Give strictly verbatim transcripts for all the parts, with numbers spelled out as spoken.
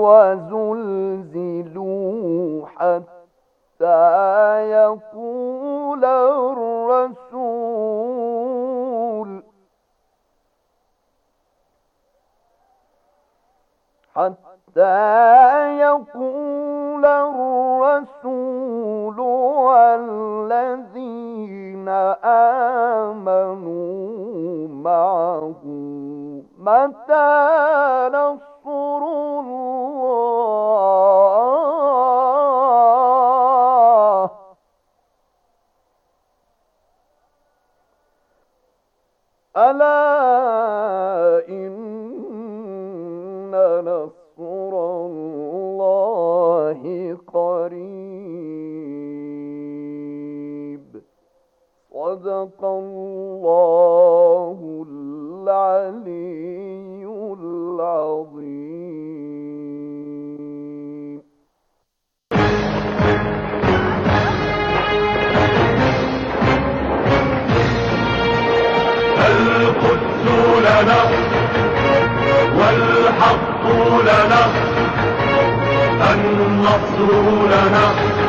وزلزلوا حتى يقول الرسول حتى يقول الرسول والذين آمنوا معه متى نصر الله ألا إن نصر الله قريب صدق الله العلي العظيم. القدس لنا والحق لنا النصر لنا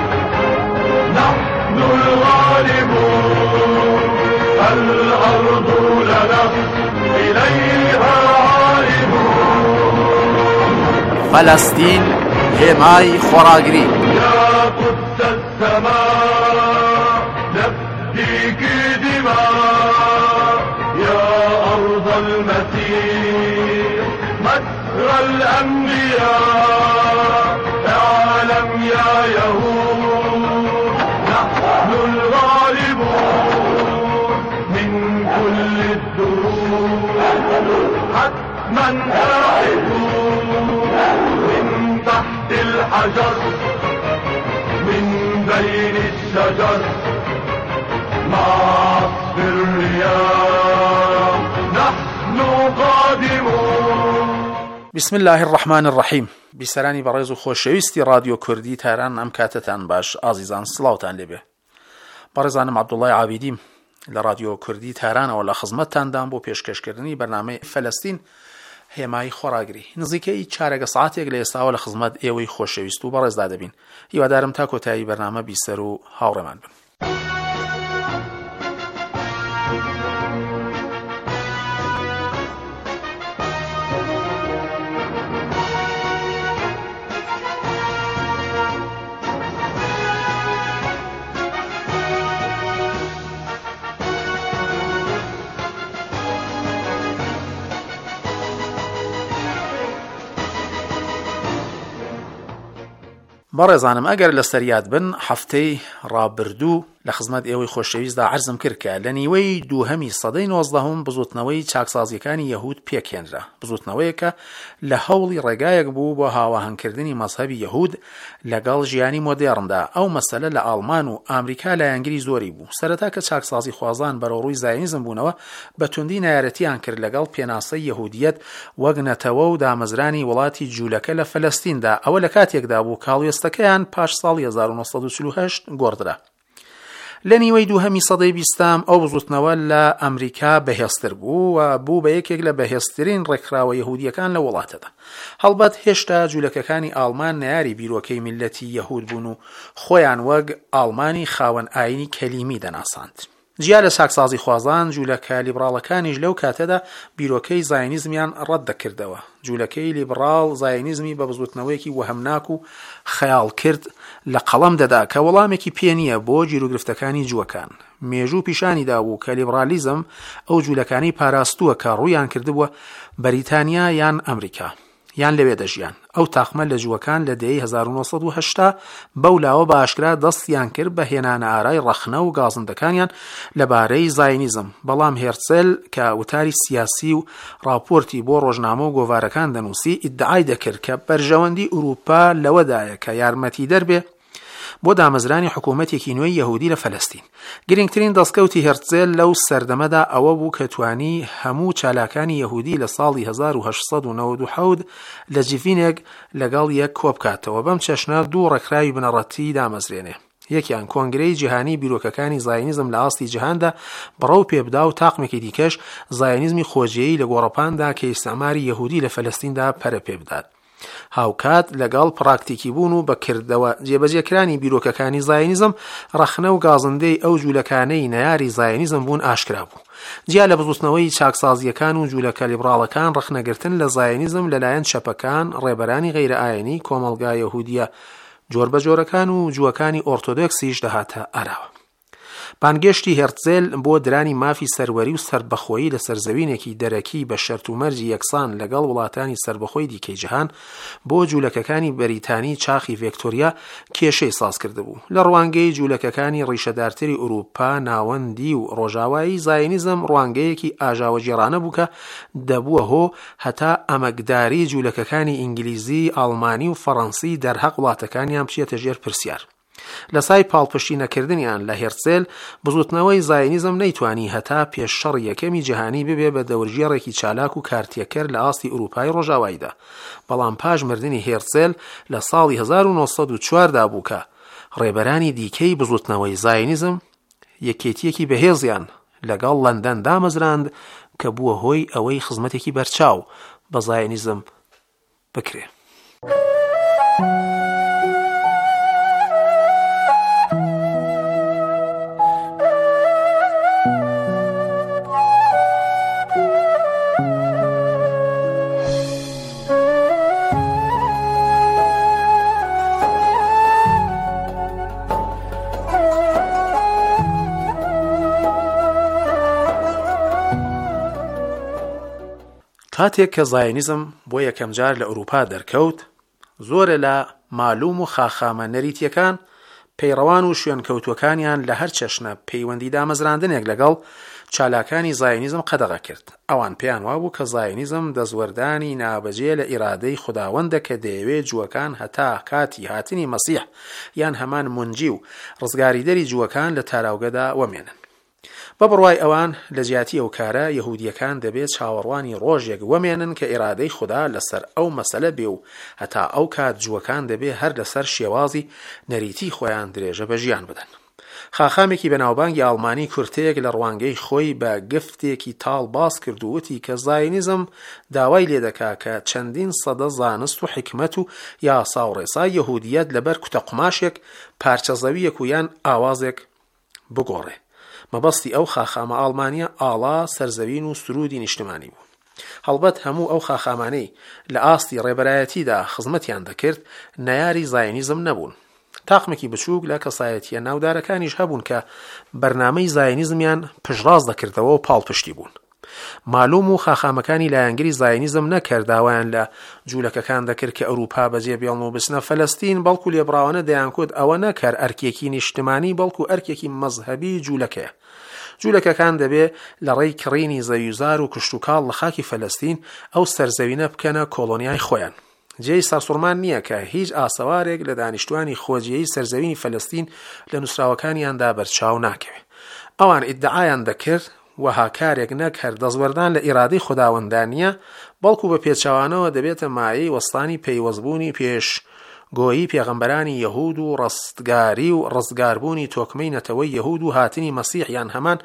نحن الغالبون الأرض لنا إليها عائدون. فلسطين حمای خۆراگری. يا قدس السماء نفديك دماء يا أرض المسيح مجرى الأنبياء اعلم يا يهود نحن الغالبون من كل الدروب حتما آعدون من تحت الحجر من بين الشجر مع عصف الرياح نحن قادمون. بسم الله الرحمن الرحیم. بیسەرانی بەڕێز و خۆشەویستی رادیۆ کوردی تاران ئەم کاتتان باش ئازیزان سڵاوتان لێبێ. بەڕێزانم عەبدوڵڵای عابیدیم لە رادیۆ کوردی تارانەوە لە خزمەتتاندام بۆ پێشکەشکردنی بەرنامەی فەلەستین هێمای خۆراگری. نزیکەی چارەگە سەعاتێک لە ئێستاوە لە خزمەت ئێوەی خۆشەویست و بەڕێزدا دەبین. هیوادارم تا کۆتایی بەرنامە بیسەر و هاوڕێمان بن. بەڕێزانم ئەگەر لە سەریات بن هەفتەی ڕابردوو لە خزمەت ئێوەی خۆشەویستدا عەرزم کرد کە لە نیوەی دووهەمی سەدەی نۆزدەهەم بزوتنەوەی چاکسازیەکانی یەهود پێکهێنرا. بزوتنەوەیەکە لە هەوڵی ڕێگایەک بوو بۆ هاوەهەنگکردنی مەزهەبی یەهود لەگەڵ ژیانی مۆدێڕندا. ئەو مەسەلە لە ئاڵمان و ئامریکا لایەنگری زۆری بوو. سەرەتا کە چاکسازی خوازان بەرەوڕووی زاینیزم بوونەوە بە توندی نایەرەتیان کرد لەگەڵ پێناسەی یەهودیەت وەک نەتەوە و دامەزرانی وڵاتی جوولەکە لە فەلەستیندا. ئەوە لە کاتێکدا بوو کاڵوێستەکەیان پاش ساڵی هەزار و نۆسەد و چل و هەشت گۆڕدرا. لە نیوەی دووهەمی سەدەی بیستام ئەو بزوتنەوە لە ئەمریکا بەهێزتر بوو و بوو بە یەکێک لە بەهێزترین ڕێکخراوە یەهودیەکان لە وڵاتەدا. هەڵبەت هێشتا جوولەکەکانی ئاڵمان نەیاری بیرۆکەی میلەتی یەهود بوون و خۆیان وەک ئاڵمانی خاوەن ئاینی کەلیمی دەناساند. جیا لە چاکسازی خوازان جوولەکە لیبراڵەکانیش لەو کاتەدا بیرۆکەی زاینیزمیان ڕەت دەکردەوە. جوولەکەی لیبراڵ زاینیزمی بە بزوتنەوەیەکی وەهەمناک و خەیاڵ کرد لە قەڵەم دەدا کە وەڵامێکی پێنیە بۆ گیرۆگرفتەکانی جووەکان. مێژوو پیشانی دابوو کە لیبرالیزم ئەو جوولەکانی پاراستووە کە ڕوویان کردبووە بەریتانیا یان ئەمریکا یان لەوێ دەژیان. ئەو تاقمە لە جووەکان لە دەیەی هەزار و نۆسەد و هەشتا بەولاوە بە ئاشکرا دەستیان کرد بە هێنانە ئارای ڕەخنە و گازندەکانیان لەبارەی زاینیزم. بەڵام هێرچێل کە وتاری سیاسی و راپۆرتی بۆ ڕۆژنامە و گۆڤارەکان دەنووسی ئیدعای دەکرد کە بەرژەوەندی ئوروپا لەوەدایە کە یارمەتی دەربێ بۆ دامەزرانی حکوومەتێکی نوێی یەهودی لە فەلەستین. گرنگترین دەستکەوتی هێرچێل لەو سەردەمەدا ئەوە بوو کە توانی هەموو چالاکانی یەهودی لە ساڵی هەزار و هەشت سەد و نەوەد و حەوت لە جیڤینێک لەگەڵ یەک کۆبکاتەوە. بەم چەشنە دوو ڕێکخراوی بنەڕەتی دامەزرێنێ. یەکیان کۆنگرەی جیهانی بیرۆکەکانی زاینیزم لە ئاستی جیهاندا بڕەو پێبدا و تاقمێکی دیکەش زاینیزمی خۆجیەیی لە گۆڕەپاندا کە ئیستعماری یەهودی لە فەلەستیندا پەرە پێبدات. هاوکات لەگەڵ پراکتیکی بوون و بەکردەوە جێبەجێکرانی بیرۆکەکانی زایۆنیزم ڕەخنە و گازندەی ئەو جوولەکانەی نەیاری زایۆنیزم بوون ئاشکرا بوو. جیا لە بزوتنەوەی چاکسازیەکان و جوولەکە لیبراڵەکان ڕەخنەگرتن لە زایۆنیزم لەلایەن چەپەکان، ڕێبەرانی غەیرئایینی، کۆمەڵگا یەهودیە جۆربەجۆرەکان و جووەکانی ئۆرتۆدۆکسیش دەهاتە ئاراوە. بانگێشتی هێرتزێل بۆ درانی مافی سەروەری و سربەخۆیی لە سەرزەوینێکی دەرەکی بە شەرت و مەرجی یەکسان لەگەڵ وڵاتانی سربەخۆی دیکەی جیهان بۆ جوولەکەکانی بەریتانی چاخی ڤێکتۆریا کێشەی ساز کرده بوو. لە ڕوانگەی جوولەکەکانی ڕیشەدارتری ئوروپا ناوەندی و ڕۆژاوایی زایۆنیزم ڕوانگەیەکی ئاژاوە جێڕانە بوو کە دەبووە هۆ هەتا ئەمەکداری جوولەکەکانی ئینگلیزی، ئاڵمانی و فەڕەنسی دەرهەق وڵاتەکانیان بچێتە ژێر پرسیار. لە سای پاڵپشتی نەکردنیان لە هێرتزێل بزوتنەوەی زایۆنیزم نەیتوانی هەتا پێش شەڕ یەکەمی جیهانی ببێ بە دەورژێڕێکی چالاک و کارتێکەر لە ئاستی ئوروپای ڕۆژاواییدا. بەڵام پاش مردنی هێرتزێل لە ساڵی هەزار و نۆ سەد و چوار دا بوو کە ڕێبەرانی دیکەی بزوتنەوەی زایۆنیزم یەکێتیەکی بەهێزیان لەگەڵ لەندەن دامەزراند کە بووە هۆی ئەوەی خزمەتێکی بەرچاو بە زایۆنیزم بکرێ. کاتێک کە زایۆنیزم بۆ یەکەم جار لە ئوروپا دەرکەوت، زۆرە لە مالوم و خاخامە نەریتیەکان پەیڕەوان و شوێنکەوتوەکانیان لە هەر چەشنە پەیوەندی دامەزراندنێک لەگەڵ چالاکانی زایۆنیزم قەدەغە کرد. ئەوان پێیان وابوو کە زایۆنیزم دەزوەردانی نابەجێ لە ئیرادەی خوداوەندە کە دەیەوێت جووەکان هەتا کاتی هاتنی مەسیح یان هەمان مونجی و ڕزگاریدەری جووەکان لە تاراوگەدا وەمێنن. بە بڕوای ئەوان لە جیاتی ئەو کارە یەهودیەکان دەبێت چاوەڕوانی ڕۆژێک وەمێنن کە ئیرادەی خوددا لەسەر ئەو مەسەلە بێ و هەتا ئەو کات جووەکان دەبێت هەر لەسەر شێوازی نەریتی خۆیان درێژە بە ژیان بدەن. خاخامێکی بەناوبانگی ئاڵمانی کورتەیەک لە ڕوانگەی خۆی بە گفتێکی تاڵ باس کردووتی کە زایۆنیزم داوای لێ دەکا کە چەندین سەدە زانست و حکمت و یاسا و ڕێسای یەهودیەت لەبەر کوتە قماشێک، پارچە زەویەک و یان ئاوازێک بگۆڕێ. مەبەستی ئەو خاخامە ئاڵمانیە ئاڵا، سەرزەوین و سرودی نیشتمانی بوو. هەڵبەت هەموو ئەو خاخامانەی لە ئاستی ڕێبەرایەتیدا خزمەتیان دەکرد نەیاری زایۆنیزم نەبوون. تاقمێکی بچووک لە کەسایەتیە ناودارەکانیش هەبوون کە بەرنامەی زایۆنیزمیان پشڕاز دەکردەوە و پاڵپشتی بوون. مالوم و خاخامەکانی لایەنگری زایۆنیزم نەکرد داوایان لە جوولەکەکان دەکرد کە ئەوروپا بەجێ بێڵن و بچنە فەلەستین، بەڵکو لێبڕاوانە دەیانکوت ئەوە نەکەر ئەرکێکی نیشتمانی بەڵکو ئەرکێکی مەزهەبی جوولەکەیە. جوولەکەکان دەبێ لە ڕێی کڕینی زەویزار و کشتوکاڵ لە خاکی فەلەستین ئەو سەرزەوینە بکەنە کۆڵۆنیای خۆیان. جێی سەرسوڕمان نییە کە هیچ ئاسەوارێک لە دانیشتوانی خۆجیەی سەرزەوینی فەلەستین لە نووسراوەکانیاندا بەرچاو ناکەوێت. ئەوان ئیدعایان دەکرد وەها کارێک نەک هەر دەزوەردان لە ئیرادەی خوداوەندانیە، بەڵکو بە پێچاوانەوە دەبێتە مایەی وەستانی پەیوەستبوونی پێش گۆیی پێغەمبەرانی یەهود و ڕستگاری و ڕزگاربوونی تۆکمەی نەتەوەی یەهود و هاتنی مەسیح یان هەمان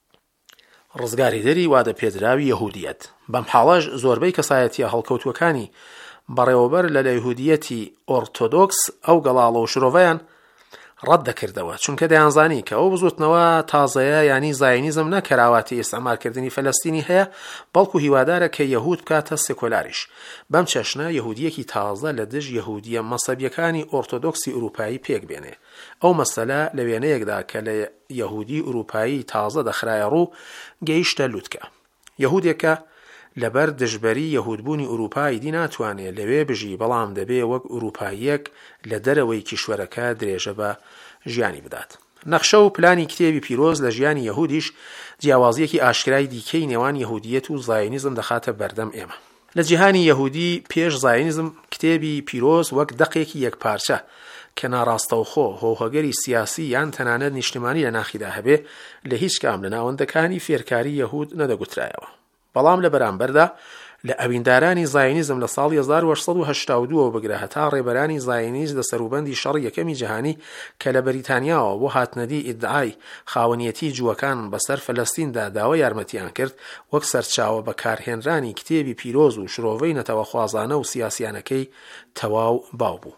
ڕزگاریدەری وادە پێدراوی یەهودیەت. بەم حاڵەش زۆربەی کەسایەتیە هەڵکەوتوەکانی بەڕێوەبەر لە یەهودیەتی ئۆرتۆدۆکس ئەو گەڵاڵە و شرۆڤەیان ڕەت دەکردەوە، چونکە دەیانزانی کە ئەو بزوتنەوە تازەیە ینی زایۆنیزم نەکەراواتی ئێستعمارکردنی فەلەستینی هەیە، بەڵکو هیوادارە کە یەهود بکاتە سێکۆلاریش. بەم چەشنە یەهودیەکی تازە لە دژ یەهودیە مەسەبیەکانی ئۆرتۆدۆکسی ئوروپایی پێک بێنێ. ئەو مەسەلە لە وێنەیەکدا کە لە یەهودی ئوروپایی تازە دەخرایە ڕوو گەیشتە لووتکە. یەهودێکە لەبەر دژبەری یەهودبوونی ئوروپایی دی ناتوانێت لەوێ بژی، بەڵام دەبێ وەک ئوروپاییەک لە دەرەوەی کیشوەرەکە درێژە بە ژیانی بدات. نەخشە و پلانی کتێبی پیرۆز لە ژیانی یەهودیش جیاوازیەکی ئاشکرای دیکەی نێوان یەهودیەت و زایۆنیزم دەخاتە بەردەم ئێمە. لە جیهانی یەهودی پێش زایۆنیزم کتێبی پیرۆز وەک دەقێکی یەکپارچە کە ناڕاستەوخۆ هۆهەگەری سیاسی یان تەنانەت نیشتمانی لە ناخیدا هەبێ لە هیچ کام لە ناوەندەکانی فێرکاری یەهود نەدەگوترایەوە. بەڵام لە بەرامبەردا لە ئەویندارانی زایۆنیزم لە ساڵی هەزار و هەشسەد و هەشتا و دووەوە بگرە هەتا ڕێبەرانی زایۆنیز لە سەروبەندی شەڕی یەکەمی جیهانی کە لە بەریتانیاوە بۆ هاتنەدی ئیدعای خاوەنیەتی جووەکان بەسەر فەلەستیندا داوای یارمەتیان کرد وەک سەرچاوە بەکارهێنرانی کتێبی پیرۆز و شرۆڤەی نەتەوەخوازانە و سیاسیانەکەی تەواو باو بوو.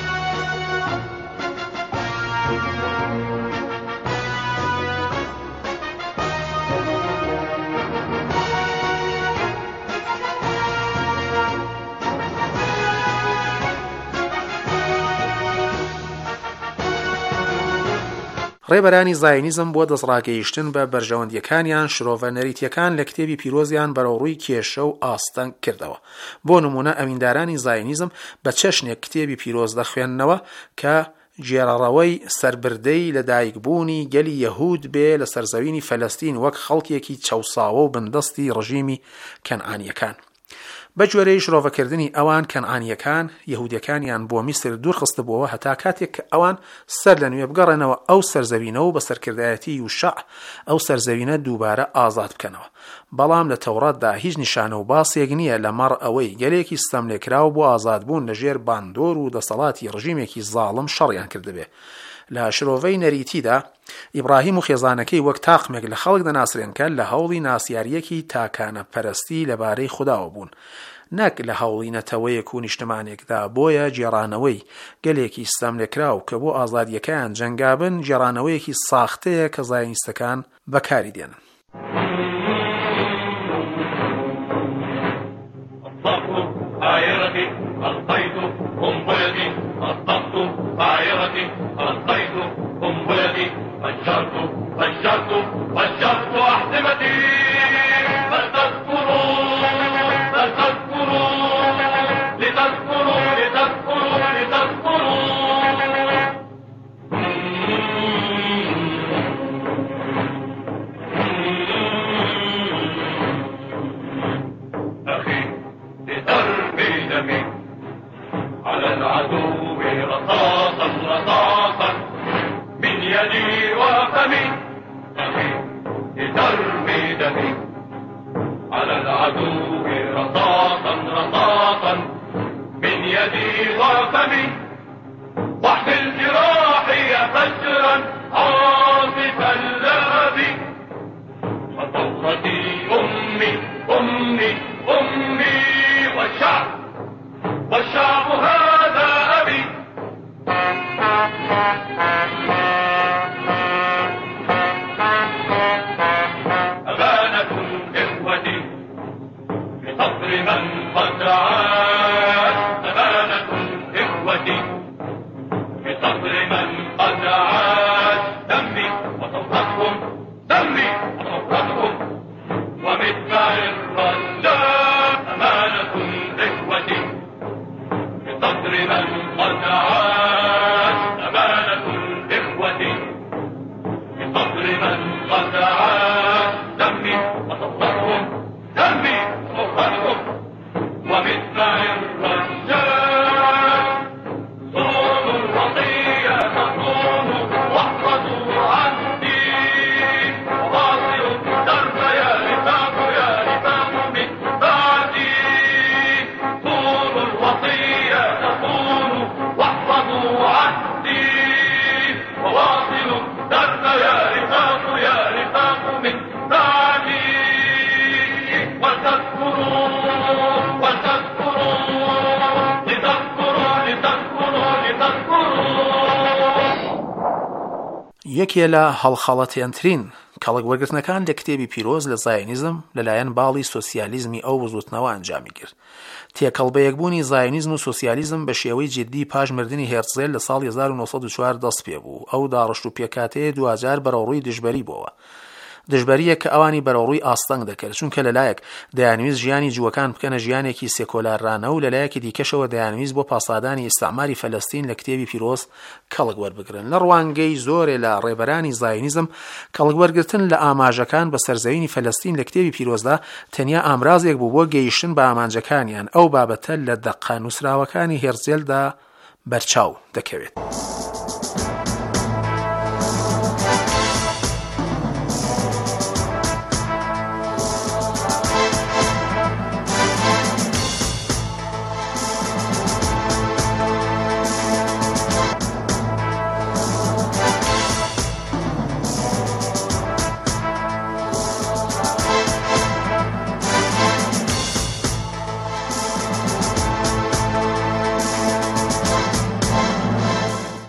ڕێبەرانی زایۆنیزم بۆ دەستڕاگەیشتن بە بەرژەوەندیەکانیان شرۆڤە نەریتیەکان لە کتێبی پیرۆزیان بەرەوڕووی کێشە و ئاستەنگ کردەوە. بۆ نمونە ئەویندارانی زایۆنیزم بە چەشنێک کتێبی پیرۆز دەخوێننەوە کە جێڕەڕەوەی سەربردەی لە دایکبوونی گەلی یەهود بێ لە سەرزەوینی فەلەستین وەک خەڵکێکی چەوساوە و بندەستی ڕژیمی کەنعانیەکان. بە جۆرەی شرۆڤەکردنی ئەوان کەنعانیەکان یەهودیەکانیان بۆ میسر دوورخستبووەوە هەتا کاتێک کە ئەوان سەر لە نوێ بگەڕێنەوە ئەو سەرزەوینە و بە سەرکردایەتی یوشع ئەو سەرزەوینە دووبارە ئازاد بکەنەوە. بەڵام لە تەوراتدا هیچ نیشانە و باسێک نییە لەمەڕ ئەوەی گەلێکی ستەملێکراو بۆ ئازادبوون لەژێر باندۆر و دەسەڵاتی ڕژیمێکی زاڵم شەڕیان کردبێ. لە شرۆڤەی نەریتیدا ئیبراهیم و خێزانەکەی وەک تاقمێک لە خەڵک دەناسرێن کە لە هەوڵی ناسیاریەکی تاکانە پەرستی لەبارەی خوداوە بوون، نەک لە هەوڵی نەتەوەیەک و نیشتمانێکدا. بۆیە جێڕانەوەی گەلێکی ستەملێکراو کە بۆ ئازادیەکەیان جەنگابن جێڕانەوەیەکی ساختەیە کە زایۆنیستەکان بەکاری دێنن. یەکێ لە هەڵخەڵەتێنترین کەڵک وەرگرتنەکان لە کتێبی پیرۆز لە زایۆنیزم لەلایەن باڵی سۆسیالیزمی ئەو بزوتنەوە ئەنجامی کرد. تێکەڵبەیەکبوونی زایۆنیزم و سۆسیالیزم بە شێوەی جددی پاش مردنی هێرتزێل لە ساڵی هەزار و نۆسەد و چوار دەست پێ بوو. ئەو داڕشت و پێکاتەیە دوهزار بەرەوڕووی دژبەری بووەوە. دژبەریە کە ئەوانی بەرەوڕووی ئاستەنگ دەکرد، چونکە لەلایەک دەیانویست ژیانی جووەکان بکەنە ژیانێکی سێکۆلارڕانە و لەلایەکی دیکەشەوە دەیانویست بۆ پاسادانی ئیستعماری فەلەستین لە کتێبی پیرۆز کەڵک وەربگرن. لە ڕوانگەی زۆرێ لە ڕێبەرانی زایۆنیزم کەڵک وەرگرتن لە ئاماژەکان بە سەرزەوینی فەلەستین لە کتێبی پیرۆزدا تەنیا ئامرازێک بوو بۆ گەیشتن بە ئامانجەکانیان. ئەو بابەتە لە دەقا نووسراوەکانی هێرزێلدا بەرچاو دەکەوێت.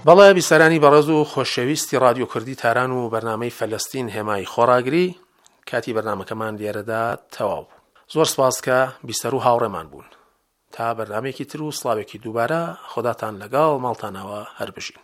بەڵێ بیسەرانی بەڕێز و خۆشەویستی رادیۆ کوردی تاران و بەرنامەی فەلەستین هێمای خۆراگری، کاتی بەرنامەکەمان لێرەدا تەواو. زۆر سپاس کە بیسەر و هاوڕێمان بوون. تا بەرنامێکی تر و سڵاوێکی دووبارە، خۆداتان لەگەڵ ماڵتانەوە هەر بژین.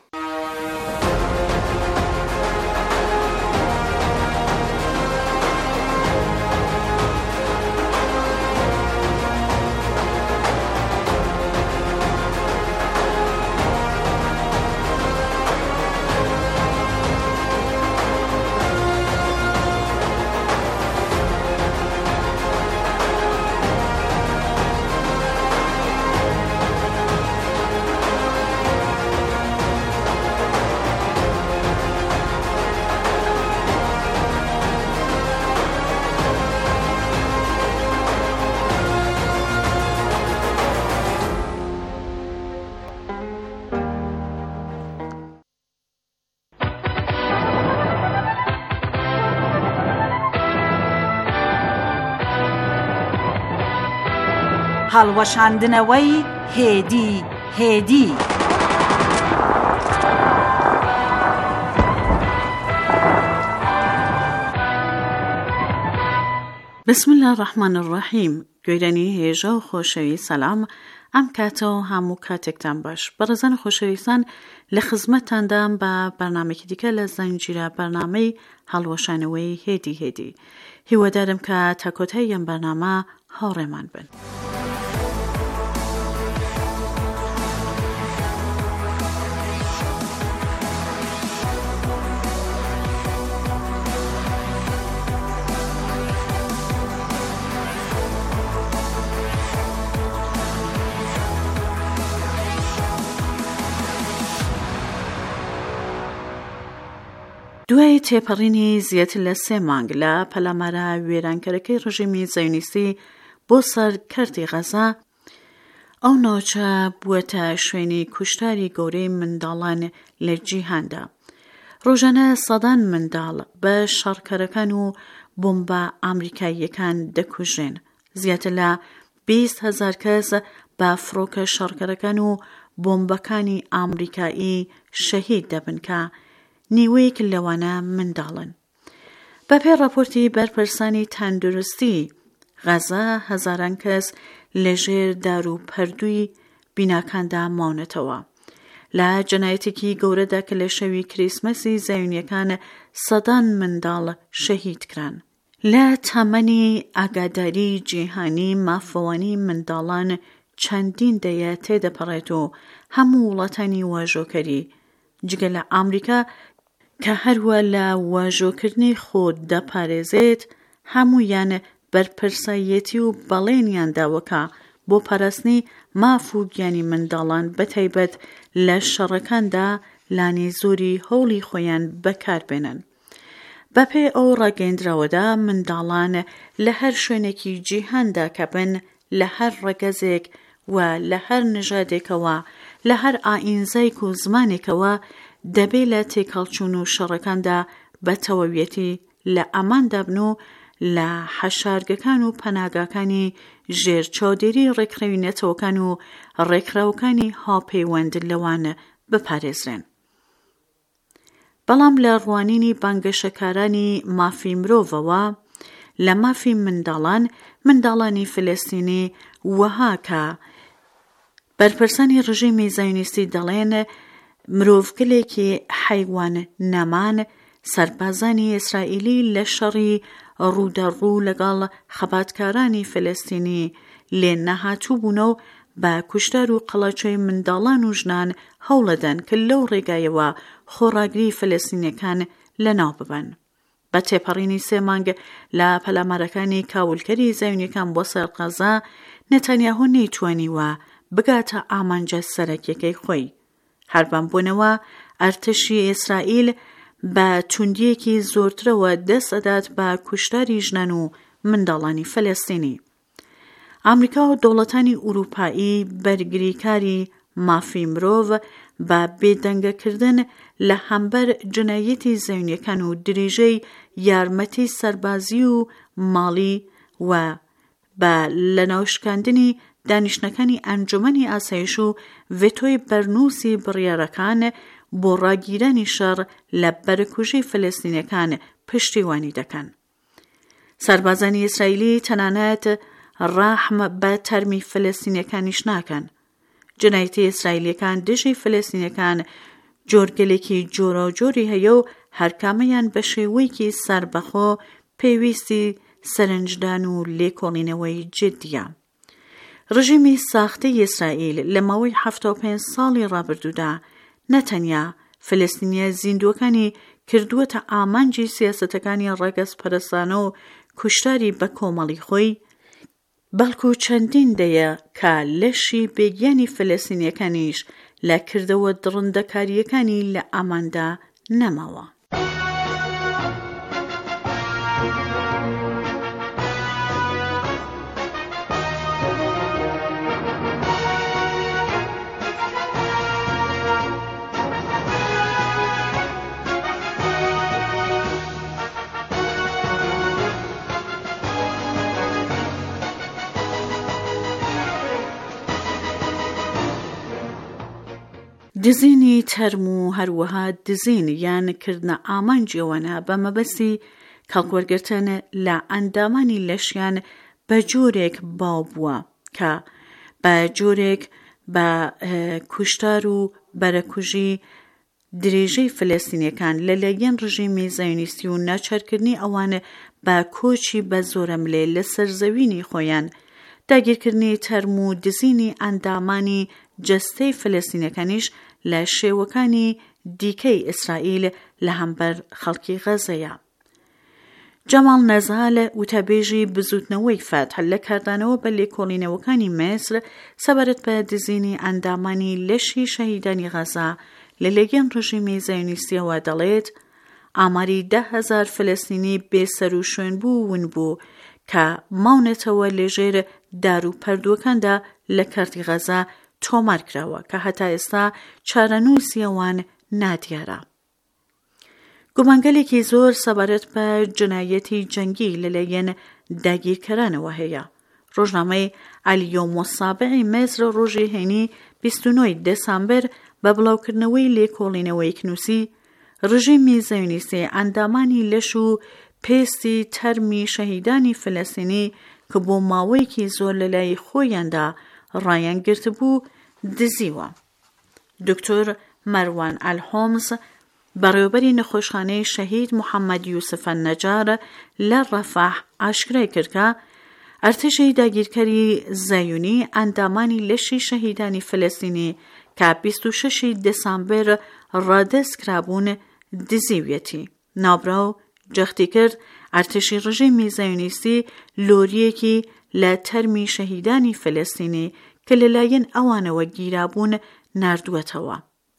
هەڵوەشاندنەوەی هێدی هێدی بسم الله الرحمن الرحیم. گوێرانی هێژە و خۆشەوی سەلام، ئەم کاتەوە هەموو کاتێکتان باش. بەڕێزان خۆشەویستان، لە خزمەتتاندام بە بەرنامێکی دیکە لە زەنجیرە بەرنامەی هەڵوەشانەوەی هێدی هێدی. هیوادارم کە تا کۆتایی ئەم بەرنامە هاوڕێمان بن. دوای تێپەڕینی زیاتر لە سێ مانگ لە پەلامارە وێرانکەرەکەی ڕژیمی زەیۆنیستی بۆ سەرکەردی غەزا، ئەو ناوچە بووەتە شوێنی کوشتاری گەورەی منداڵان لە جیهاندا. ڕۆژانە سەدان منداڵ بە شەڕکەرەکان و بۆمبە ئامریکاییەکان دەکوژێن. زیاتر لە بیست هەزار کەس بە فڕۆکە شەڕکەرەکان و بۆمبەکانی ئامریکایی شەهید دەبن کە نیوەیەک لەوانە منداڵن. بەپێی راپۆرتی بەرپرسانی تەندروستی غەزا، هەزاران کەس لەژێر دار و پەردووی بیناکاندا ماونەتەوە. لە جەنایەتێکی گەورەدا کە لە شەوی کریسمەسی زەیۆنیەکان سەدان منداڵ شەهید کران. لە تەمەنی ئاگاداری جیهانی، مافەوانی منداڵان چەندین دەیە تێدەپەڕێت و هەموو وڵاتانی واژۆکەری جگە لە ئامریکا کە هەروە لە واژۆکردنی خۆت دەپارێزێت، هەموویان بەرپرسایەتی و بەڵێنیان داوەکە بۆ پاراستنی ماف و گیانی منداڵان، بەتایبەت لە شەڕەکاندا لانی زۆری هەوڵی خۆیان بەکاربێنن. بەپێی ئەو ڕاگەیەندراوەدا منداڵان لە هەر شوێنێکی جیهاندا کە بن، لە هەر ڕەگەزێک و لە هەر نژادێکەوە، لە هەر ئائینزایك و زمانێکەوە دەبێت لە تێکەڵچوون و شەڕەکاندا بە تەواویەتی لە ئەماندا بن و لە حەشارگەکان و پەناگاکانی ژێرچاودێری ڕێکخراوی و ڕێکخراوەکانی هاوپەیوەند لەوان بپارێزرێن. بەڵام لە ڕوانینی بانگەشەکارانی مافی مرۆڤەوە، لە مافی منداڵان، منداڵانی فلەستینی وەها کە بەرپرسانی ڕژیمی زەیۆنیستی دەڵێن مرۆڤگلێکی حەیوان نەمان، سەربازانی ئیسرائیلی لە شەڕی ڕوودەڕوو لەگەڵ خەباتکارانی فلەستینی لێ نەهاتوو بوونە و بە کوشتار و قەڵەچۆی منداڵان و ژنان هەوڵەدەن کە لەو ڕێگایەوە خۆڕاگری فلەستینیەکان لەناو ببەن. بە تێپەڕینی سێ مانگ لە پەلامارەکانی کاولکەری زەیۆنیەکان بۆ سەر غەزا، نەتانیاهو نەیتوانیوە بگاتە ئامانجە سەرەکیەکەی خۆی. هەربەمبوونەوە ئەرتشی ئیسرائیل بە توندیەکی زۆرترەوە دەست ئەدات بە کوشتاری ژنان و منداڵانی فەلەستینی. ئامریکا و دەوڵەتانی ئوروپایی بەرگریکاری مافی مرۆڤ بە بێدەنگەکردن لە هەمبەر جنایەتی زەیۆنیەکان و دریژەی یارمەتی سەربازی و ماڵی و بە لەناوشکاندنی دانیشتنەکانی ئەنجومەنی ئاسایش و ڤێتۆی بەرنووسی بڕیارەکان بۆ ڕاگیرانی شەڕ لە بەرەکوژەی فەلەستینیەکان پشتیوانی دەکەن. سەربازانی ئیسرائیلی تەنانەت ڕاحم بە تەرمی فەلەستینیەکانیش ناکەن. جنایەتی ئیسرائیلیەکان دژی فەلەستینیەکان جۆرگەلێکی جۆرە و جۆری هەیە و هەرکامەیان بە شێوەیەکی سەربەخۆ پێویستی سەرنجدان و لێکۆڵینەوەی جدیە. ڕژیمی ساختەی ئیسرائیل لە ماوەی هەفتە و پێنج ساڵی ڕابردوودا نەتەنیا فەلەستینیە زیندووەکانی کردووەتە ئامانجی سیاسەتەکانی ڕەگەزپەرستانە و کوشتاری بە کۆمەڵی خۆی، بەڵکو چەندین دەیە کە لەشی بێگیانی فەلەستینیەکانیش لە کردەوە دڕندەکاریەکانی لە ئاماندا نەماوە. دزینی تەرم و هەروەها دزین یان کردنە ئامانجیەوەنە بە مەبەستی کەڵکوەرگرتن لە ئەندامانی لەشیان بە جۆرێک باو بووە کە بە جۆرێک بە کوشتار و بەرەکوژی درێژەی فەلەستینیەکان لەلایەن ڕژیمی زایۆنیستی و ناچارکردنی ئەوان بە کۆچی بە زۆرەملێ لە سەرزەوینی خۆیان، داگیرکردنی تەرم و دزینی ئەندامانی جەستەی فەلەستینیەکانیش لە شێوەکانی دیکەی ئیسرائیل لە هەمبەر خەڵکی غەزەیە. جەمال نەزال وتەبێژی بزوتنەوەی فەتح لە کاردانەوە بە لێکۆڵینەوەکانی میسر سەبارەت بە دزینی ئەندامانی لەشی شەهیدانی غەزا لەلایەن ڕژیمی زایۆنیستیەوە دەڵێت ئاماری ده هەزار فەلەستینی بێسەر و شوێن بوو ون بوو کە ماونێتەوە لێژێر دار و پەردووەکاندا لە کارتی غەزا تۆمار کراوە کە هەتا ئێستا چارەنووسی ئەوان نادیارە. گومانگەلێکی زۆر سەبارەت بە جنایەتی جەنگی لەلایەن داگیرکەرانەوە هەیە. ڕۆژنامەی ئالیۆم وەسابعی میسر ڕۆژی هەینی بیست و نۆی دەسامبەر بە بڵاوکردنەوەی لێکۆڵینەوەی نووسی ڕژیمی زایۆنیستی ئەندامانی لەش و پێستی تەرمی شەهیدانی فەلەستینی کە بۆ ماوەیەکی زۆر لەلای خۆیاندا ڕایان گرتبوو دزیوە. دکتۆر مەروان ئەلهۆمز بەڕێوەبەری نەخۆشخانەی شەهید موحەممەد یوسفە نەجار لە ڕەفاح ئاشکرای کرد کە ئەرتشی داگیرکەری زایۆنی ئەندامانی لەشی شەهیدانی فەلەستینی کە بیست و شەشی دەسامبەر ڕادەست کرابوون دزیویەتی. ناوبراو جەختی کرد ئەرتشی ڕژیمی زایۆنیستی لۆریەکی لە تەرمی شەهیدانی فەلەستینی کە لەلایەن ئەوانەوە گیرابوون ناردووەتەوە.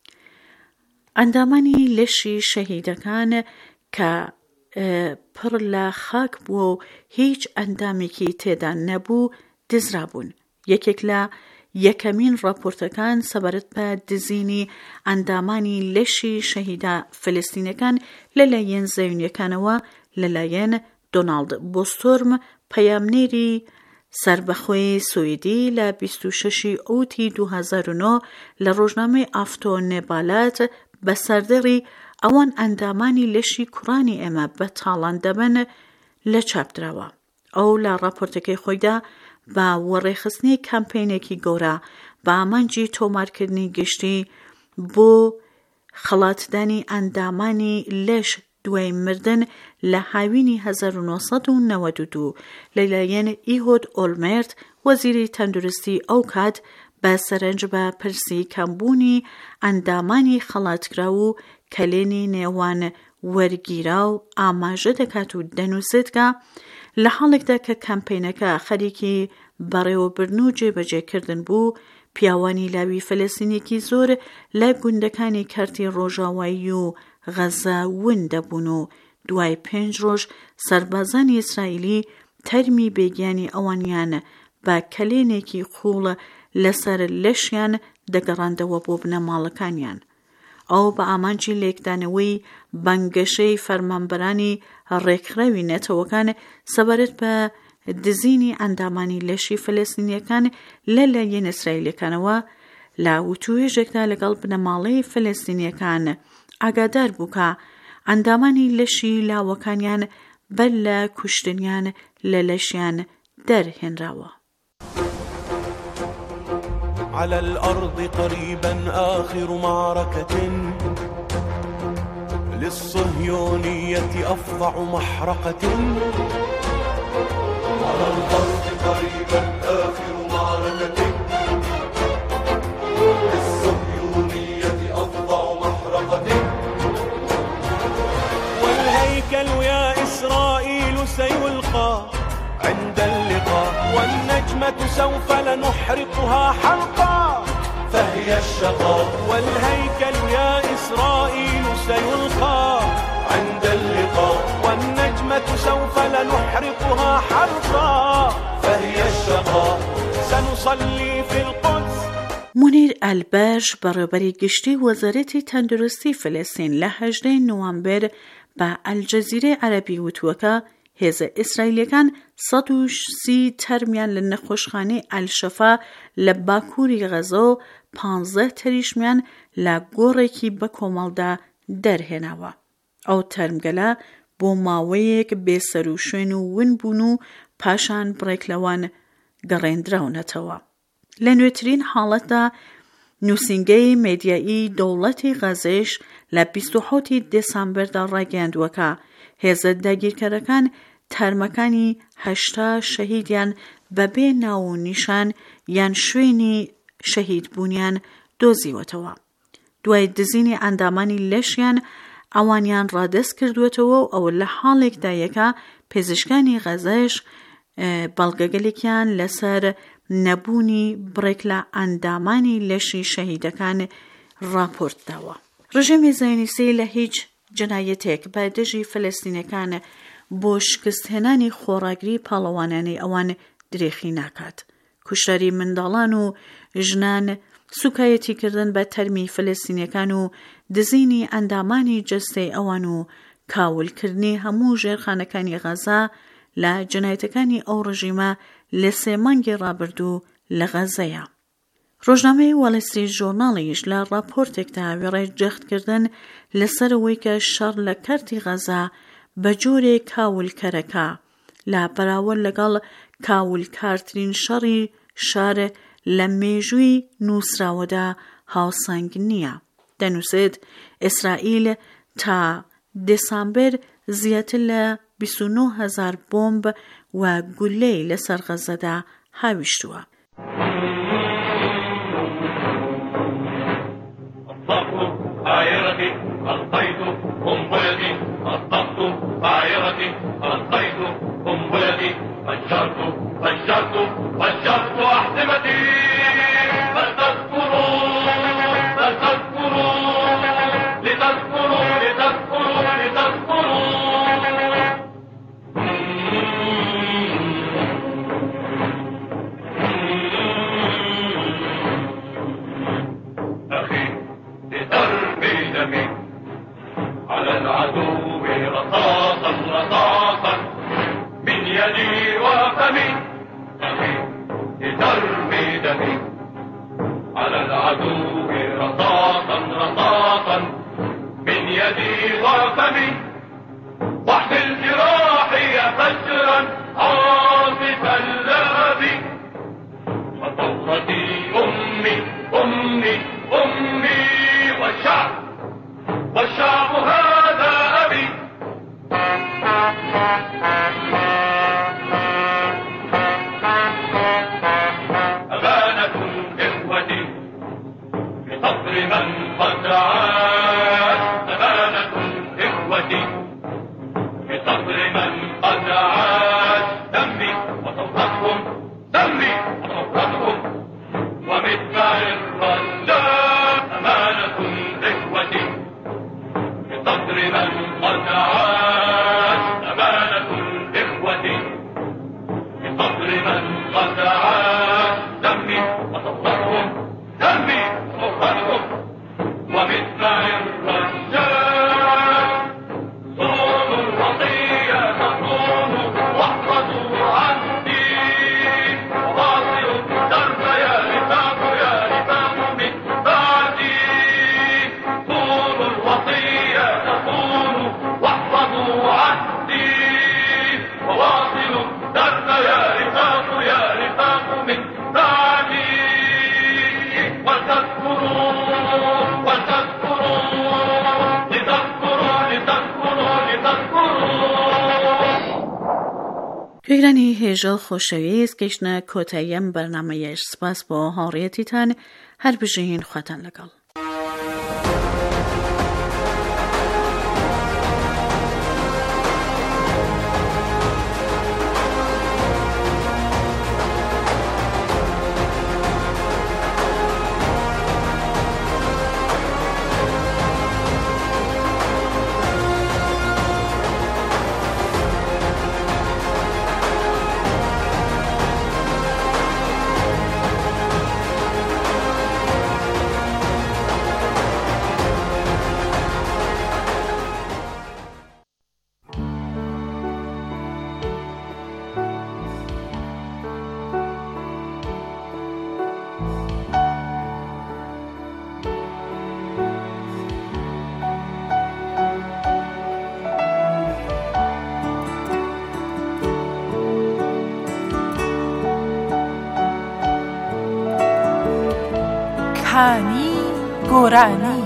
ئەندامانی لەشی شەهیدەکان کە پڕ لە خاک بووە و هیچ ئەندامێکی تێدا نەبوو دزرابوون. یەکێک لە یەکەمین ڕاپۆرتەکان سەبارەت بە دزینی ئەندامانی لەشی شەهیدە فەلەستینەکان لەلایەن زایۆنیەکانەوە لەلایەن دۆناڵد بۆستۆرم پەیامنێری سربەخۆی سوئیدی لە بیست و شەشی ئەوتی دوو هەزار و نۆ لە ڕۆژنامەی ئافتۆ نێبالات بە سەردەڕی ئەوان ئەندامانی لەشی کوڕانی ئێمە بە تاڵان دەبن لە چاپدراوە. ئەو لە راپۆرتەکەی خۆیدا بە وەڕێخستنی کامپینێکی گەورە بە ئامانجی تۆمارکردنی گشتی بۆ خەڵاتدانی ئەندامانی لەش دوای مردن لە هاوینی هەزار و نۆ سەد و نەوەد و دوو لەلایەن ئیهۆد ئۆلمێرت وەزیری تەندروستی ئەو کات بە سەرنج بە پرسی کەمبوونی ئەندامانی خەڵاتکرا و کەلێنی نێوان وەرگیرا و ئاماژە دەکات و دەنووسێت کە لە حاڵێکدا کە کەمپینەکە خەریکی بەڕێوەبردن و جێبەجێکردن بوو، پیاوانی لاوی فەلەستینێکی زۆر لە گوندەکانی کارتی ڕۆژاوایی و غەزە ون دەبوون و دوای پێنج ڕۆژ سەربازانی ئیسرائیلی تەرمی بێگیانی ئەوانیان بە کەلێنێکی خوڵ لەسەر لەشیان دەگەڕاندەوە بۆ بنەماڵەکانیان. ئەو بە ئامانجی لێکدانەوەی بانگەشەی فەرمانبەرانی ڕێکخراوی نەتەوەکان سەبارەت بە دزینی ئەندامانی لەشی فەلەستینیەکان لەلایەن ئیسرائیلەکانەوە لا وتوێژێکدا لەگەڵ بنەماڵەی فەلەستینیەکان ئاگادار بوو کە ئەندامانی لەشی لاوەکانیان بەر لە کوشتنیان لە لەشیان دەرهێنراوە. على الأرض قريبا آخر معركة للصهيونية أفظع محرقة. على الأرض قريبا آخر معركة للصهيونية أفظع محرقة. والهيكل يا إسرائيل سيلقى عند اللقاء، والنجمة سوف لنحرقها حرقا فهي الشقاء. والهيكل يا إسرائيل سيلقى عند اللقاء، والنجمة سوف لنحرقها حرقا فهي الشقاء. سنصلي في القدس. منیر ئەلبەرژ بەڕێوەبەری گشتی وەزارەتی تەندروستی فلەستین لە هەژدەی نوامبر بە ئەلجەزیرەی عەرەبی وتووەکە هێزە ئیسرائیلەکان سەد و سی تەرمیان لە نەخۆشخانەی ئەلشەفا لە باکووری غەزە و پانزە تەریشمیان لە گۆڕێکی بە کۆمەڵدا دەرهێناوە. ئەو تەرمگەلە بۆ ماوەیەک بێسەر و شوێن و ون بوون و پاشان بڕێکلەوان گەڕێندراونەتەوە. لە نوێترین حاڵەتدا نووسینگەی مێدیایی دەوڵەتی غەزەش لە بیست و حوتی دێسامبەردا ڕاگەیاندووە هێزە داگیرکەرەکان تارمەکانی هەشتا شەهیدیان بەبێ ناو و نیشان یان شوێنی شەهید بوونیان دۆزیوەتەوە. دوای دزینی ئەندامانی لەشیان ئەوانیان ڕادەست کردوێتەوە و ئەوە لە حاڵێکدایەکە پێزیشکانی غەزەش بەڵگەگەلێکیان لەسەر نەبوونی بڕێک لە ئەندامانی لەشی شەهیدەکان راپۆرت داوە. ڕژێمی زایۆنیستی لە هیچ جنایەتێک بە دژی فەلەستینەکان بۆ شکستهێنانی خۆڕاگری پاڵەوانانەی ئەوان درێخی ناکات. کوشتاری منداڵان و ژنان، سوکایەتیکردن بە تەرمی فەلەستینیەکان و دزینی ئەندامانی جەستەی ئەوان و کاولکردنی هەموو ژێرخانەکانی غەزا لە جنایەتەکانی ئەو ڕژیمە لە سێ مانگی ڕابردوو لە غەزەیە. ڕۆژنامەی وەڵێستری ژۆرناڵیش لە راپۆرتێکدا وێڕای جەختکردن لەسەرەوەی کە شەڕ لە کەرتی غەزا بە جۆرێک کاولکەرەکە لە بەراورد لەگەڵ کاولکارترین شەڕی شار لە مێژووی نووسراوەدا هاوسەنگ نییە. دەنووسێت ئیسرائیل تا دێسامبەر زیاتر لە بیست و نۆ هەزار بۆمب و گولەی لەسەر غەزەدا هاویشتووە. ألقيت قنبلتي، أصبحت طائرتي، ألقيت قنبلتي، فجرت فجرت فجرت أحزمتي. فلتذكروا فلتذكروا لتذكروا لتذكروا لتذكروا. أخي لترمي دمي على العدو رصاصا رصاصا من يدي وفمي. أخي لترمي دمي على العدو رصاصا رصاصا من يدي وفمي. واحمل جراحي فجرا عاصف اللهب. وطوختي أمي أمي أمي والشعب والشعب هذا أبي. أمانة إخوتي بصبر من قد عاش. أمانة إخوتي بصبر من قد عاش. دمي وصوتكم دمي وصوتكم ومدفع الرجاء. أمانة إخوتي بصدر من قد عاش. أمانة إخوتي بصدر من قد عاش. دمي وصوتكم دمي وصوتكم ومدفع الرجاء. صونوا الوصية تصونوا واحفظوا عهدي. وواصلوا الدرب يا رفاق يا رفاق من وتذكروا وتذكروا لتذكروا لتذكروا لتذكروا. گوێگرانی هێژە خۆشەویست گەیشتنە کۆتاییەم بەرنامەیەش. سپاس بۆ هاوڕێیەتیتان، هەر بژین خواتان لەگەڵ. کانی گۆرانی.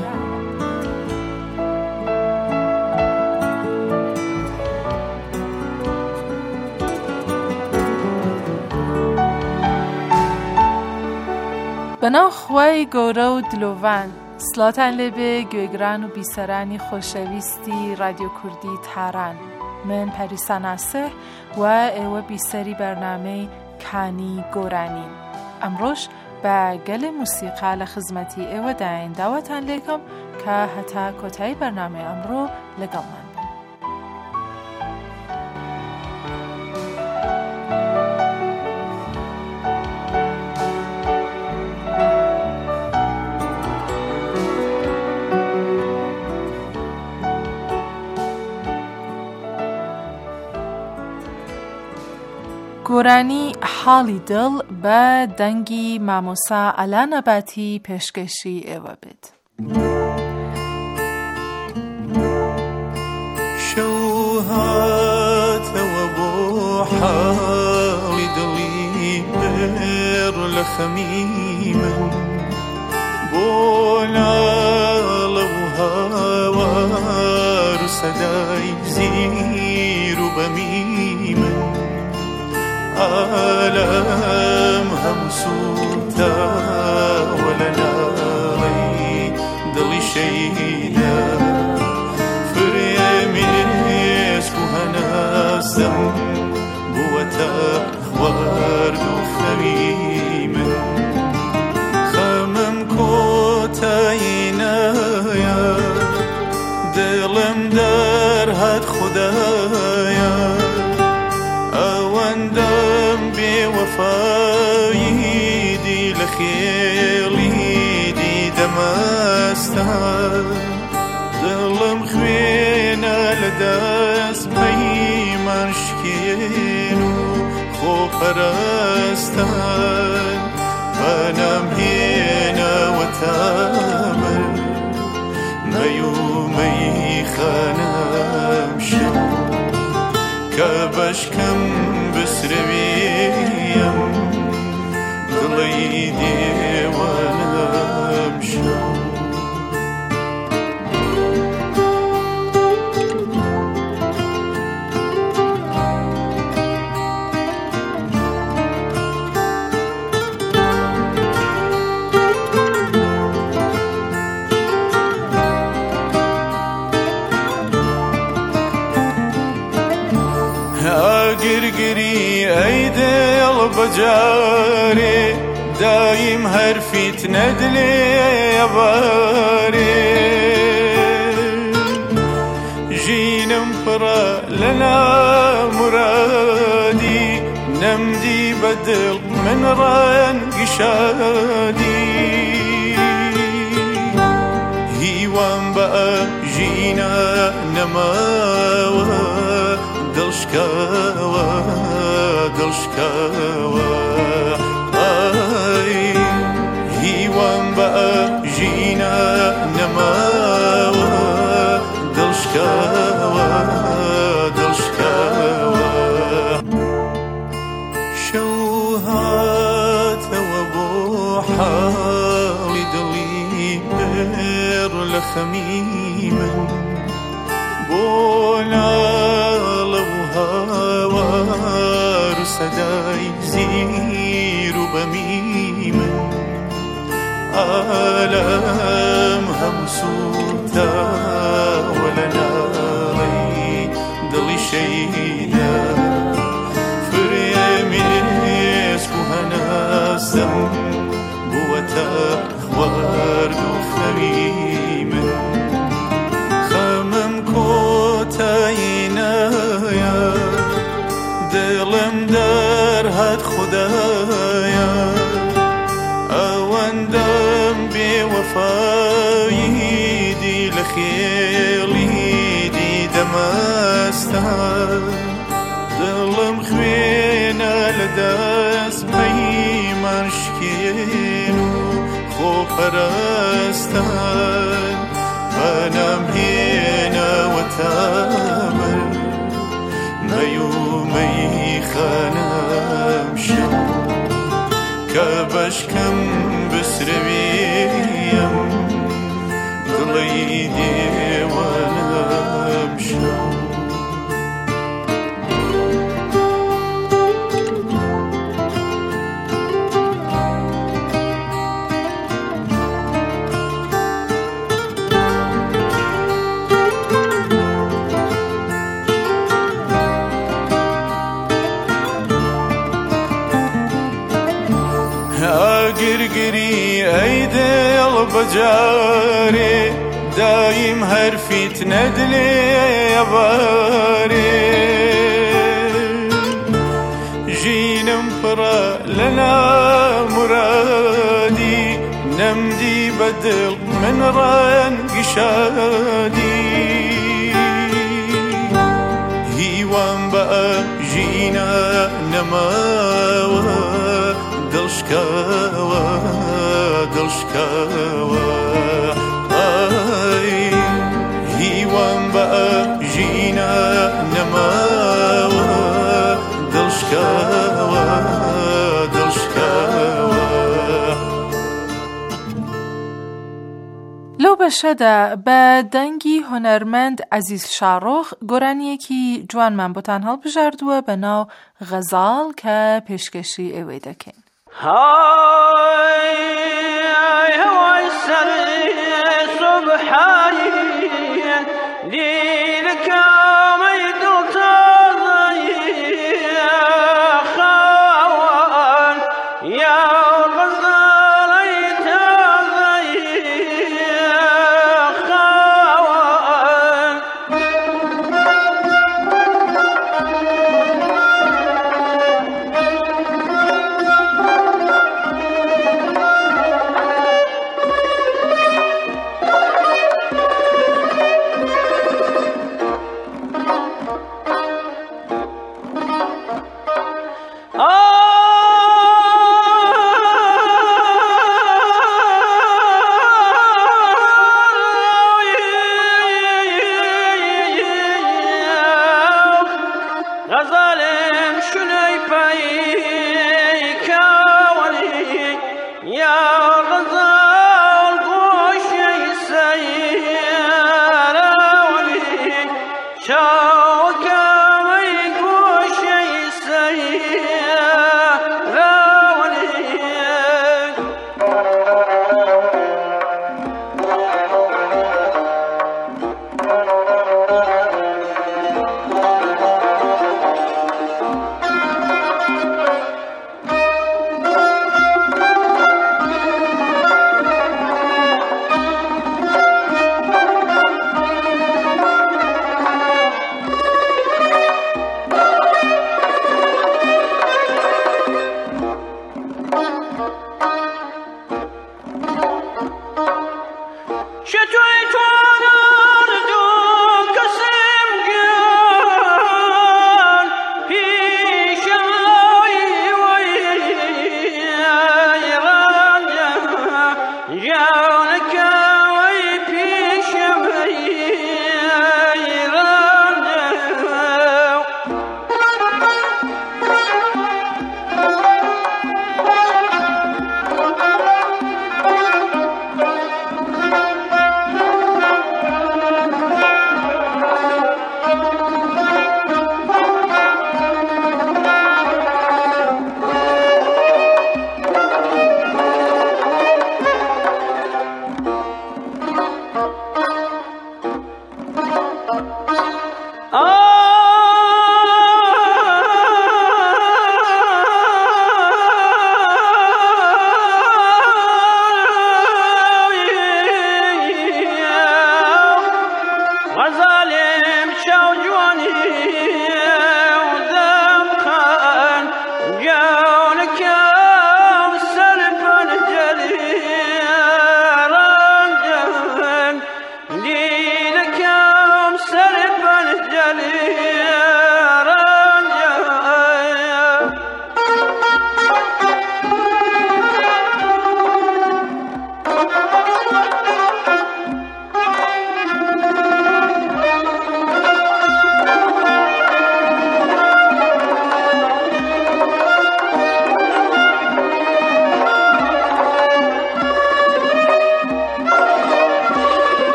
بەناو خوای گەورە و دلۆڤان، سڵاتان لێبێ گوێگران و بیسەرانی خۆشەویستی رادیۆ کوردی تاران. من پەریسا ناسر و ئێوە بیسەری بەرنامەی کانی گۆرانین. ئەمڕۆژ بە گەلێ موسیقا لە خزمەتی ئێوەداین. داواتان لێکەم کە هەتا کۆتایی بەرنامەی ئەمڕۆ لەگەڵمان بن. گۆرانی حاڵی دڵ بە دەنگی مامۆسا ئەلا نەباتی پێشکەشی ئێوە بێت. شەو هاتەوە بۆ حاڵی دڵی بێڕ لە خەمی من، بۆ ناڵە و هاوار و سەدای زیر و بەمی من، عالم هەموو سوتاوە لە ناڵەی دڵی شەیدا، فرێمێسک و هەناسەم بووەتە خوارد و خەوی من، خەمم کۆتایی نایە، دڵم دەرهات خودایە، ئەوەندەم بێوەفایی دی لە خێڵی دی دەمەستە، دڵم خوێنە لە دەست پەیمان شکێن و خۆپەرستان، بەنام هێنەوە تامر مەی و مەیخانەم شەو، کە بەشکەم بسرەوێیم دڵی دێوانەم شەو. گرگری ئەی دڵ بەجارێ، دایم هەرفیت نەدلێ ئەبارێ، ژینم پڕە لە نامورادی، نەمدی بەدڵ من ڕەنگی شادی، هیوام بە ژینە نەماوە، دڵشکاوە دڵشکاوە، ئای هیوام بە ژینە نەماوە، دڵشکاوە دڵشکاوە. شەو هاتەوە بۆ حاڵی بێر لە خەمی من بۆ ناڵە و هاوار و سەدای زیر و بەمی من عالەم هەموو سووداوە لە ناوەی دڵی شەیدا فرێمێسک و هەناسەم بووەتە خوارد و خەوی من خەمم کۆتایی نایە دڵم دەرهات خودایە ئەوەندەم بێوەفایی دی لە خێڵی دی دەمەستە دڵم خوێنە لە دەست پەیمان شکێن و خۆپەرستان بەنام هێنەوەتە من مەی و مەیخانەم شەو کە بەشکەم بسرەوێیم دڵی دێوانەم شەو گرگری ئەی دڵ بەجارێ دایم هەرفیت نەدلێ ئەبارێ ژینم پڕە لە نامورادی نەمدی بەدڵ من ڕەنگی شادی هیوام بە ژینە نەماوە دڵشکاوە دڵشکاوە ئای هیوام بە ژینە نەماوە دڵشکاوە دڵشکاوە. لەو بەشەدا بە دەنگی هۆنەرمەند عەزیز شاڕۆخ گۆرانیەکی جوانمان بۆتان هەڵبژاردووە بە ناو غەزاڵ کە پێشکەشی ئێوەی دەکەین. هاي هواي سري سبحاني ليلك ما يدوت يا خوان يا غزال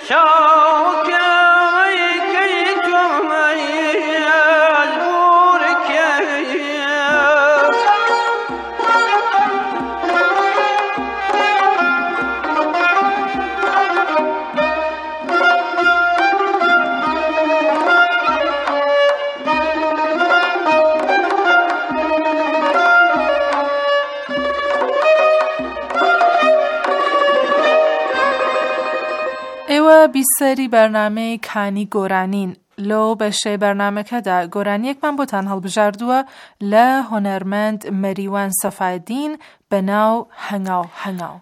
بیسەری بەرنامەی کانی گۆرانین لەو بەشەی بەرنامەکەدا گۆرانیەکمان بۆتان هەڵبژاردووە لە هۆنەرمەند مەریوان سەفادین بە ناو هەنگاو هەنگاو.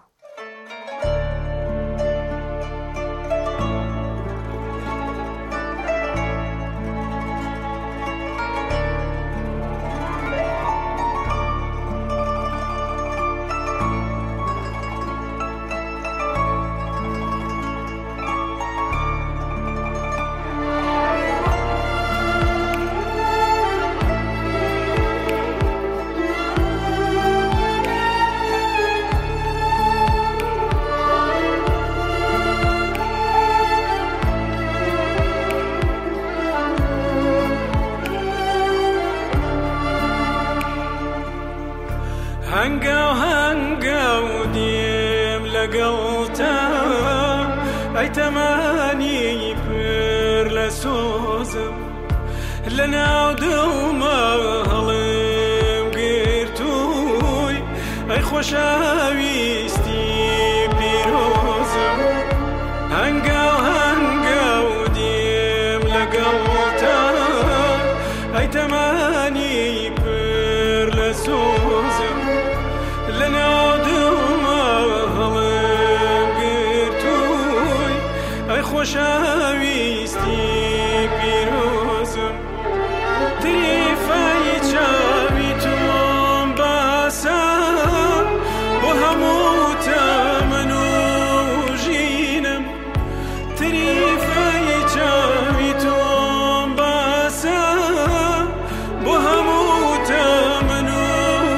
هەنگاو هەنگاو دێم لەگەڵتە ئەی تەمانی پر لە سۆزم لە ناو دڵمە هەڵم گرتووی ئەی خۆشەویستی پیرۆزم هەنگاو هەنگاو دێم لەگەڵتە ئەی تەمانی پر لە سۆزم لەناو دڵمە هەڵم گرتووی ئەی خۆشەویستی پیرۆزم تریفای چاوی تۆم باسە بۆ هەموو تەمەن و ژینم تریفای چاوی تۆم باسە بۆ هەموو تەمەن و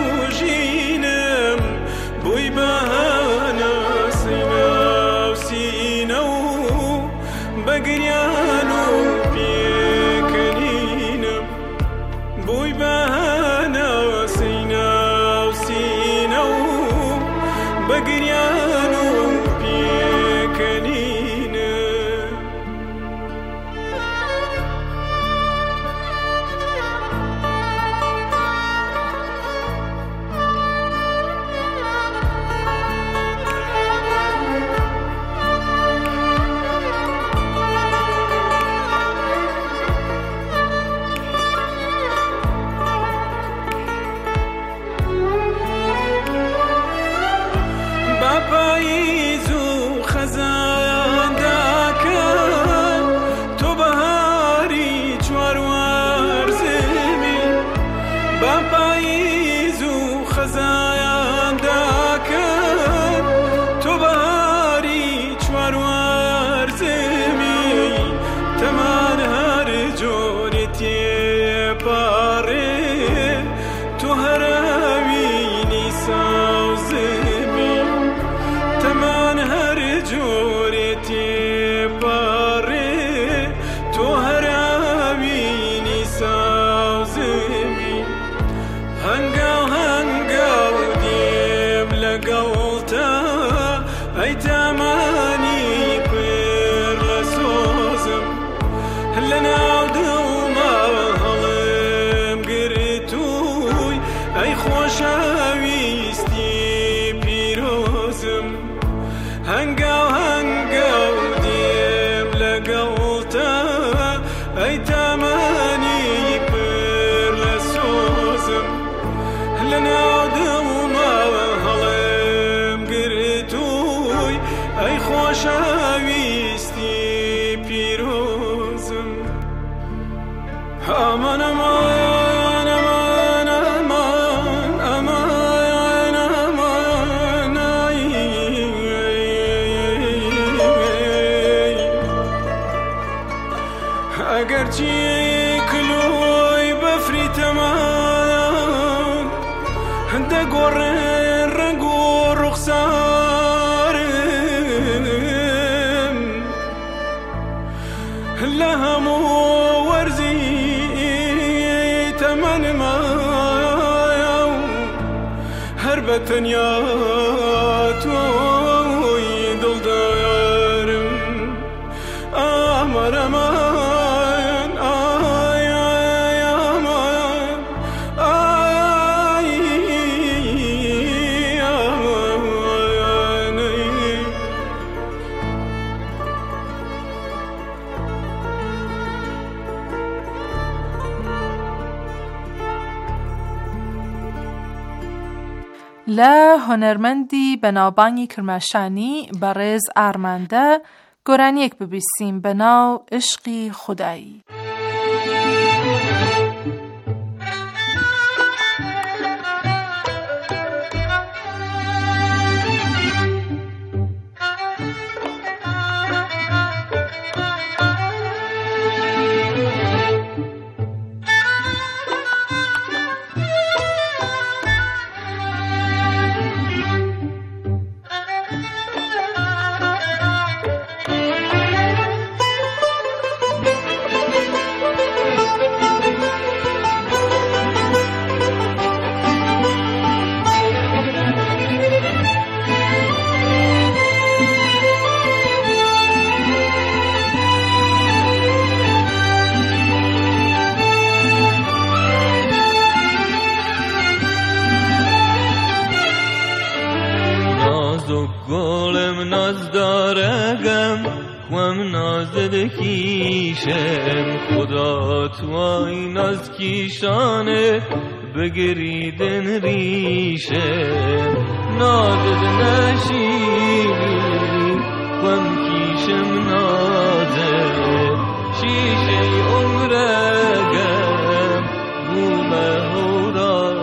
ژینم بۆی بەهانە سینە و سینە و بەگریان و پێکەنینم بۆی بەهانە سینە و سینە و بەگریان و پێکەنینم پاییز و خەزانداکە تۆ بەهاری چواروەرزمی با پاییز و خەزانداکە تۆ بەهاری چواروەرزمی تەمان هەر جۆرێ تێپاڕێ تۆ هەراوینی ساوزمی تەمان هەر جۆرێ تێپاڕێ تۆ هەراوینی ساوزمی هەنگاو هەنگاو دێم لەگەڵتە ئەی تەمانی پر لە سۆزم لەناو دڵمە هەڵم گرتووی ئەی خۆشەویستی پیرۆزم هەنگاو هەنگاو دێم لەگەڵتە ئەی تەمانی پر لە سۆزم لەناو دڵمە هەڵم گرتووی ئەی خۆشەویستی پیرۆزم ئامان ئامان ئامان ئامان ئامان ئامان ئەگەرچی کلۆی بەفری تەمان دەگۆڕێن ڕەنگ و ڕوخسارم تنیا توی دل دارم آمار امان آی آی امان آی امان لا هنرمندی بنابانگی کرماشانی برز آرمانده گرانیک ببیسیم بناو عشقی خدایی. گلم ناز دارگم خوام نازد کیشم خدا توی ناز کیشانه بگریدن ریشم نازد نشینی خوام کیشم نازه شیشه عمرگم بومه هورازه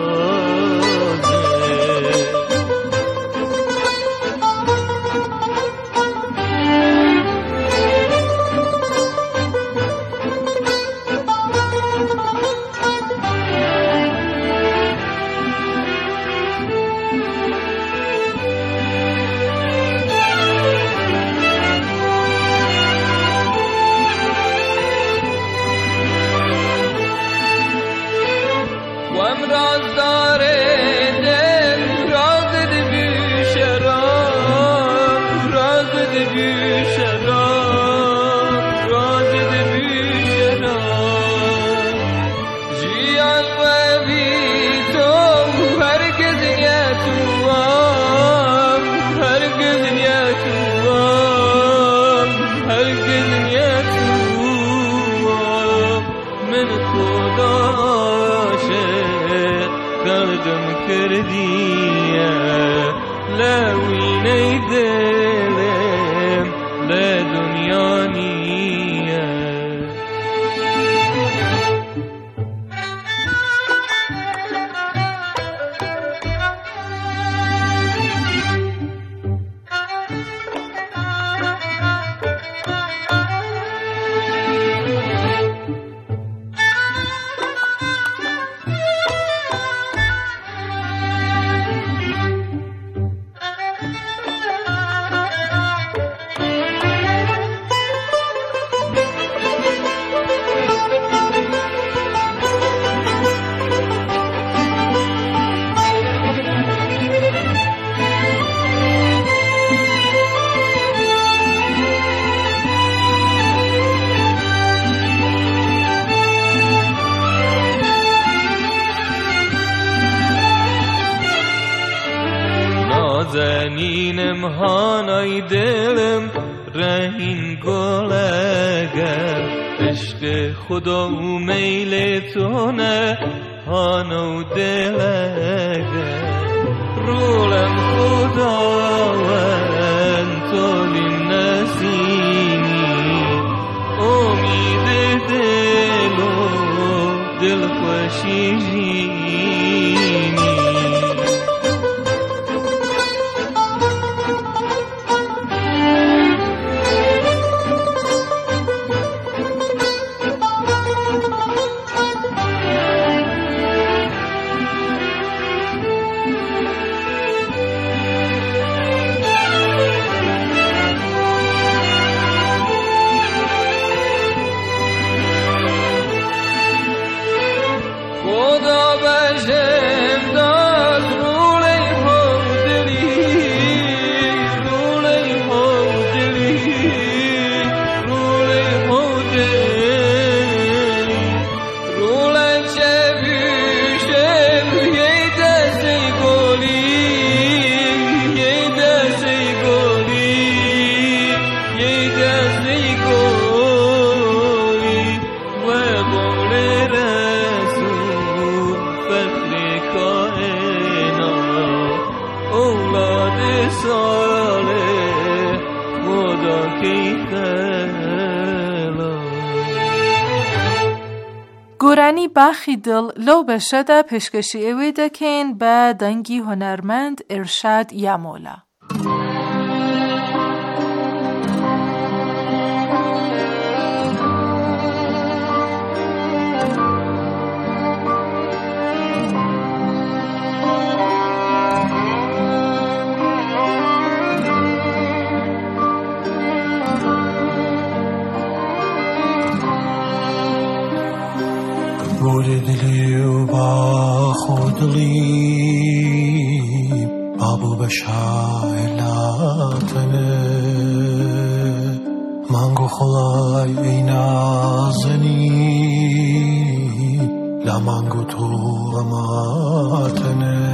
نازنینم هانای دلم رهین گلگم عشق خدا و میل تو نه هانو دلگم رولم خداوند تو نسینی امید دل و دل خوشی جینی گۆرانی باخی دڵ لەو بەشەدا پێشکەشی ئەوەی دەکەین بە دەنگی هونەرمەند ئێرشاد یامۆلا. گوری دلی و با خودلی بابو بشایلاتنه مانگو خلای ای نازنی لا مانگو تو غماتنه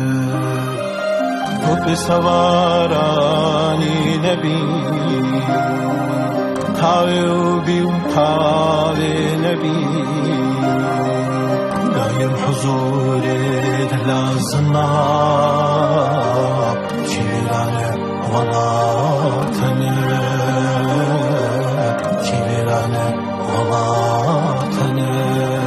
حب سوارانی نبی تاوی و بیون تاوی نبی دایم حضورت لازمه چیرانه ولاتنه چیرانه ولاتنه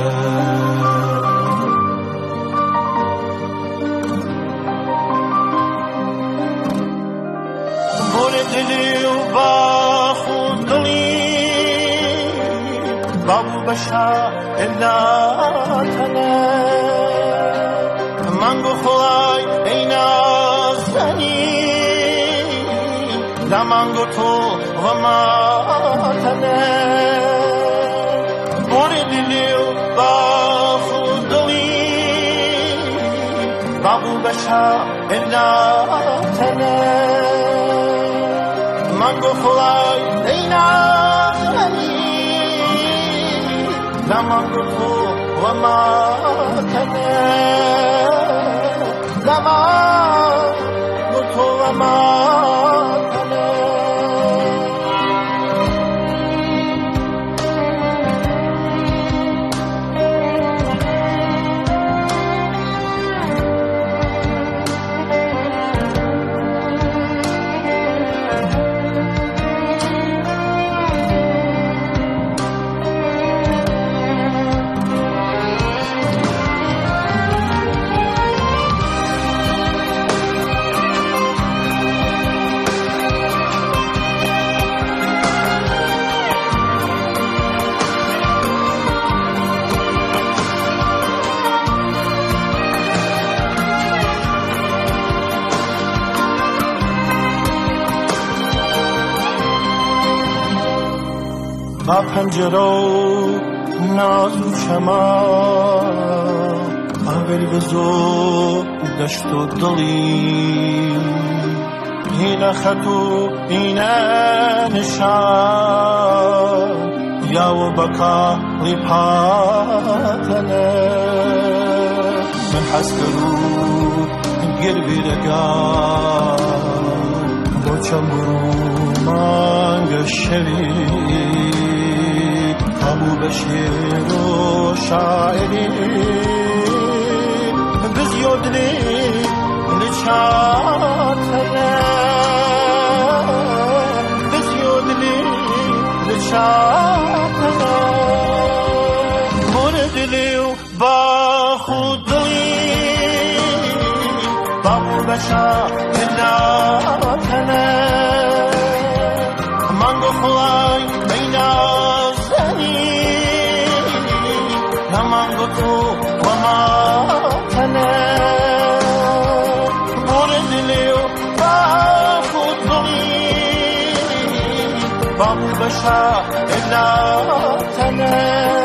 بوری دلی و با خود دلی بابو بشا علاتنه مانگو خلای ای نازنی لا مانگو تو غماتنه بوری دلی و با خود دلی بابو بشا علاتنه مانگو خلای ای نازنی لا مانگو تو غماتنه لا مانگو تو غماتنه با پنجره و ناز و چمن آبی بزو دشت و دلی این خط و این نشان یا و بکا لیپاتنه من حس کرو گربی رگان با چنبرو مانگ شوی ابو بشیر و شاعری بزیادلی لچاتنه بزیادلی لچاتنه بردلی و با خودلی بابو بشا علاتنه مانگو خلای بینازنی مانگو تو غماتنه بردلی و با خودلی بابو بشا علاتنه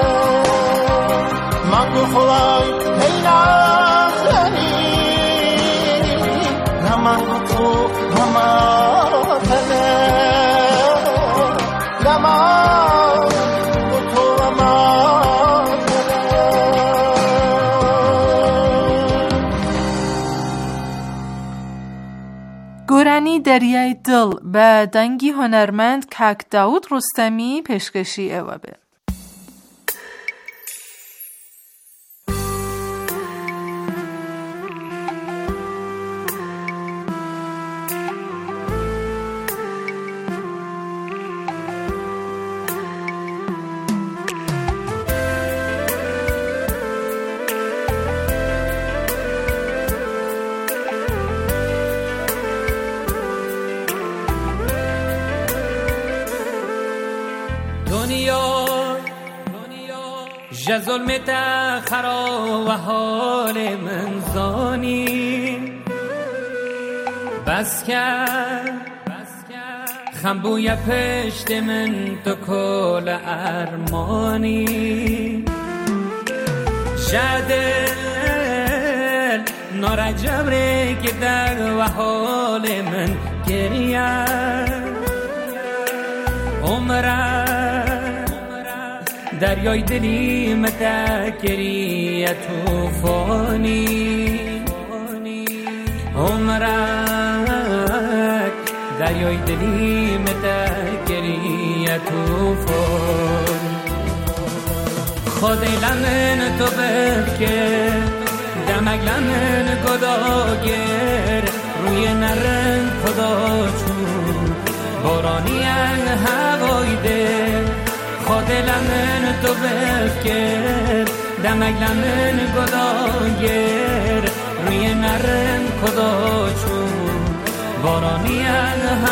مانگو خلای بینازنی مانگو تو غماتنه مانگو تو غماتنه. گۆرانی دەریای دڵ بە دەنگی هۆنەرمەند کاک داود ڕوستەمی پێشکەشی ئێوە بێ. دنیا ج ظلم تخرا و حال من زانی بس کرد خمبوی پشت من تو کل ارمانی شدل نارجب ره که در و حال من گریه عمره دریای دلی متکری توفانی عمرک دریای دلی متکری توفان خدای لمن تو بکر دمک لمن گداگر روی نرم خدا چون بارانی هوای دل خدای لمن تو بکر دمک لمن گداگر روی نرم خدا چون بارانی